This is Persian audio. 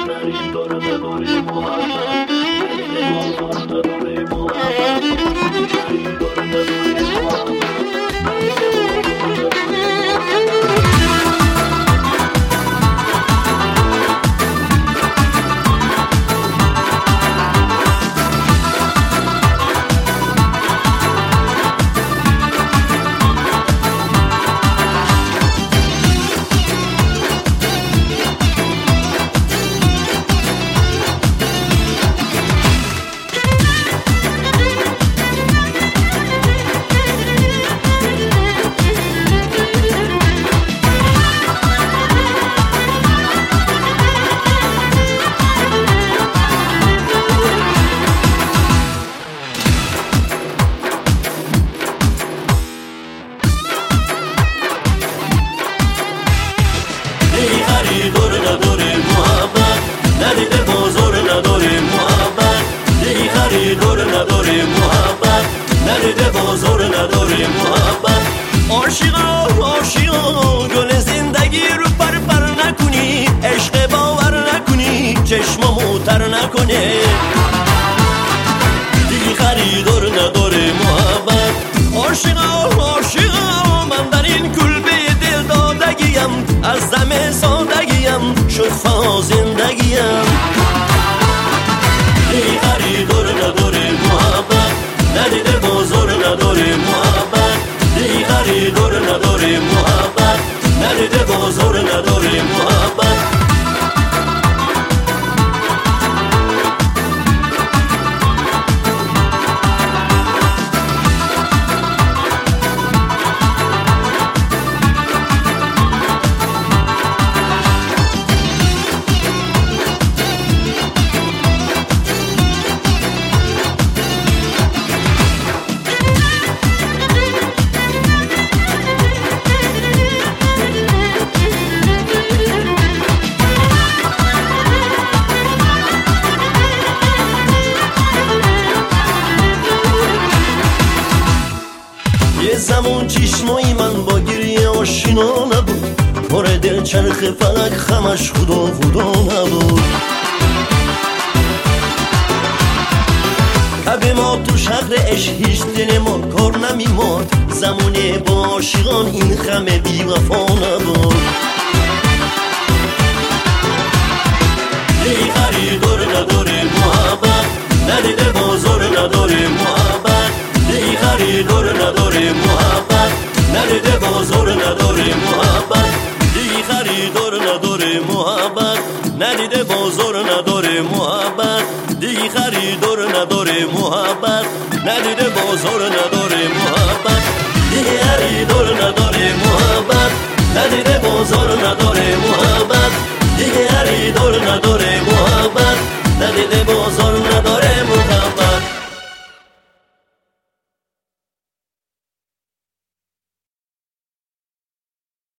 خریدار نداره محبت، ندیده بازار نداره محبت، خریدار نداره محبت، ندیده بازار نداره. خریدار نداره محبت، ندیده بازار نداره محبت، دیگه خریدار نداره محبت، ندیده بازار نداره محبت. عاشقا گل زندگی رو پر نکنی، عشق باور نکنی، چشمامو تر نکنه. دیگه خریدار نداره محبت. عاشقا من در این کلبه دل دادگیم، از دم سادگیم شد فنا زندگیم. دیگه خریدار نداره محبت، ندیده بازار نداره محبت، دیگه خریدار نداره محبت، ندیده بازار نداره محبت. یه زمان چشمای من با گریه آشنا نبود، پر دل چرخ فلک خمش خدا نبود. کعبه ما تو شهر عشق هیچ دل ما کار نمیماد، زمونه با عاشقان این خم بی وفا نبود. دیگه خریدار نداره محبت، ندیده بازار نداره محبت، دیگه خریدار نداره محبت، ندیده بازار نداره محبت، دیگه خریدار نداره محبت، ندیده بازار نداره محبت، دیگه خریدار نداره محبت، ندیده بازار نداره محبت، دیگه خریدار نداره محبت، ندیده بازار نداره